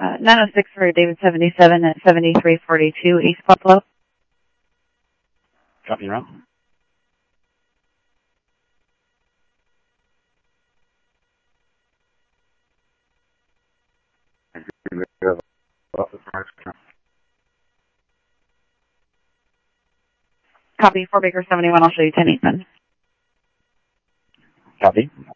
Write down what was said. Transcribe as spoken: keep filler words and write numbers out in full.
Uh, nine oh six for David seventy-seven at seventy-three forty-two East Buffalo. Copy, route. Copy, four Baker seventy-one, I'll show you ten Eastman. Copy.